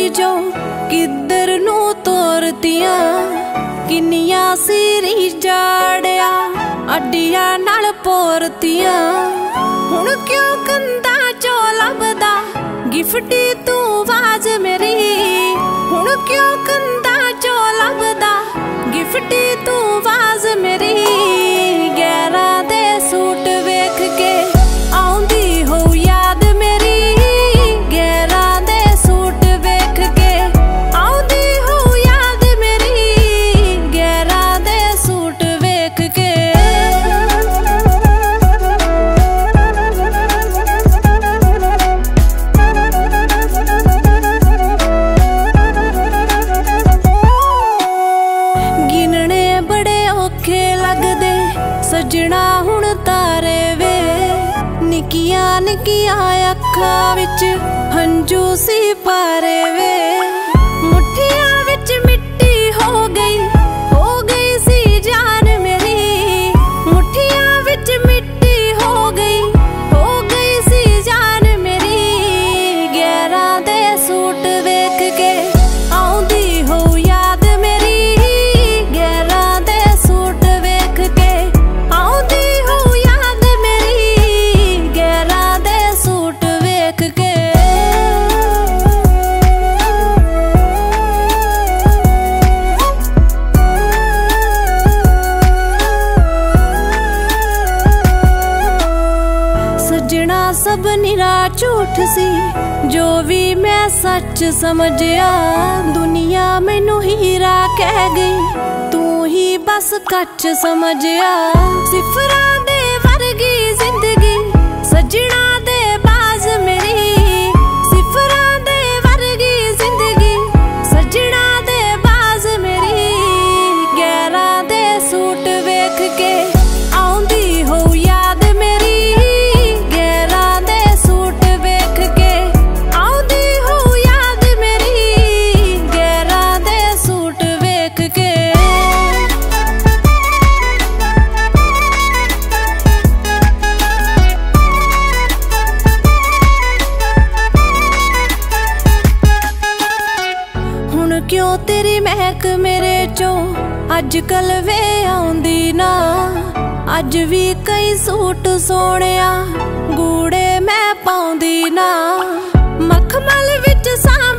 जो किधर नू तोरतियां किन्नियां सीरी जाड़िया अड्डियां नाल पोरतियां हुण क्यों कंधा चो लभदा गिफ्टी तू आवाज मेरी हुण क्यों कंधा चो लभदा गिफ्टी तू आवाज मेरी गैरा दे सूट वेख के आउंदी हो याद मेरी गैरा दे सूट वेख के आउंदी हो याद मेरी गैरा दे सूट वेख के गिनने बड़े औखे लगदे सजना हुण तारे वे निकिया निकिया अखां विच हंजू सी पारे वे मुठियां विच मिट्टी हो गई सी जान मेरी मुठियां विच मिट्टी हो गई सी जान मेरी गैरा दे सूट वेख के आउंदी हो याद मेरी गैरा दे सूट वेख के आउंदी हो याद मेरी गैरा दे सूट वेख के सजना सब निरा झूठ सी जो भी मैं सच समझिया दुनिया मैनू हीरा कह गई तू ही बस कच समझिया सिफरा दे वर्गी जिंदगी सजना दे बाज मेरी सिफरा दे वर्गी जिंदगी सजना दे बाज मेरी गैरा दे सूट वेख के आउंदी हो याद मेरी गैरा दे सूट वेख के आउंदी हो याद मेरी गैरा दे सूट वेख के हुण क्यों तेरी महक मेरे चो अजकल वे आउंदी ना अज भी कई सूट सोहणिया गूड़े मैं पाउंदी ना मखमल विच साम